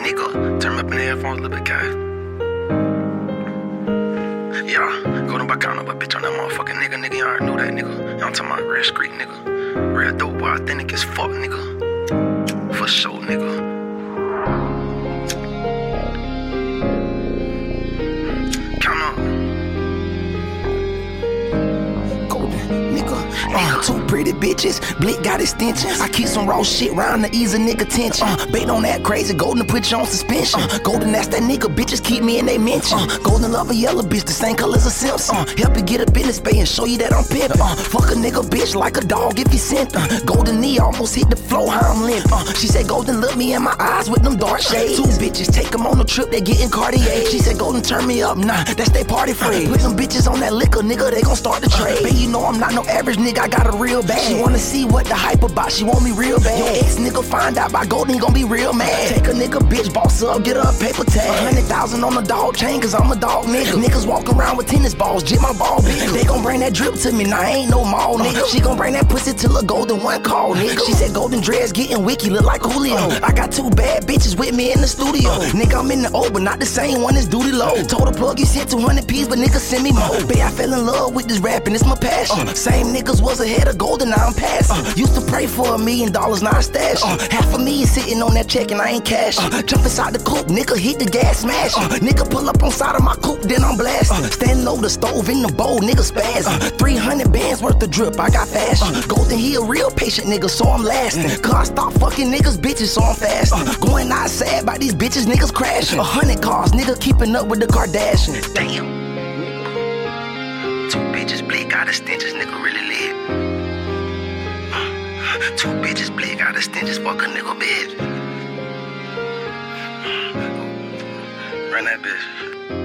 nigga. Turn up in the headphones a little bit, guys. Yeah, go to Bacano, but bitch on that motherfucking nigga, you already knew that, nigga. I'm talking about real street, nigga. Real dope boy, authentic as fuck, nigga. For sure, nigga. Count up. Two pretty bitches, Blick got extensions. I keep some raw shit round to ease a nigga tension. Bait on that crazy, golden to put you on suspension. Golden, that's that nigga, bitches keep me in they mention. Golden love a yellow bitch, the same color as a Simpson. Help you get up in this bay and show you that I'm pimpin'. Fuck a nigga bitch like a dog if you sent her. Golden knee almost hit the floor, how I'm limpin'. She said Golden look me in my eyes with them dark shades. Two bitches take them on a trip, they getting Cartier. She said Golden turn me up, nah, that's they party phrase. Put them bitches on that liquor, nigga, they gon' start the trade. Baby, you know I'm not no average nigga, I got a real bag. She wanna see what the hype about, she want me real bad. Your ex nigga find out by Golden, he gon' be real mad. Take a nigga bitch, boss up, get her a paper tag. 100,000 on the dog chain, cause I'm a dog nigga. Niggas walk around with tennis balls, jit my ball big. They gon' bring that drip to me, nah, I ain't no mall nigga. She gon' bring that pussy till a Golden one call nigga. She said Golden dreads getting wiki, look like Julio. I got two bad bitches with me in the studio. Nigga, I'm in the O, but not the same one as Duty Low. Told the plug he sent 200 P's, but nigga send me more. Babe, I fell in love with this rapping, it's my passion. Same niggas was ahead of Golden, now I'm passing. Used to pray for $1 million, now I stash. Half a million sitting on that check and I ain't cash. Jump inside the coupe, nigga hit the gas, smash. Nigga pull up on side of my coupe, then I'm blasting. Stand low, the stove in the bowl, nigga spaz. 300 bands worth of drip, I got fashion. Golden, he a real patient nigga, so I'm lasting. Cause I stop fucking niggas, bitches, so I'm fasting. Going outside by these bitches, niggas crashing. 100 cars, nigga keeping up with the Kardashians. Damn. Two bitches, Blick got extensions, nigga really lit. Two bitches, Blick got extensions, fuck a nigga bitch. Run that bitch.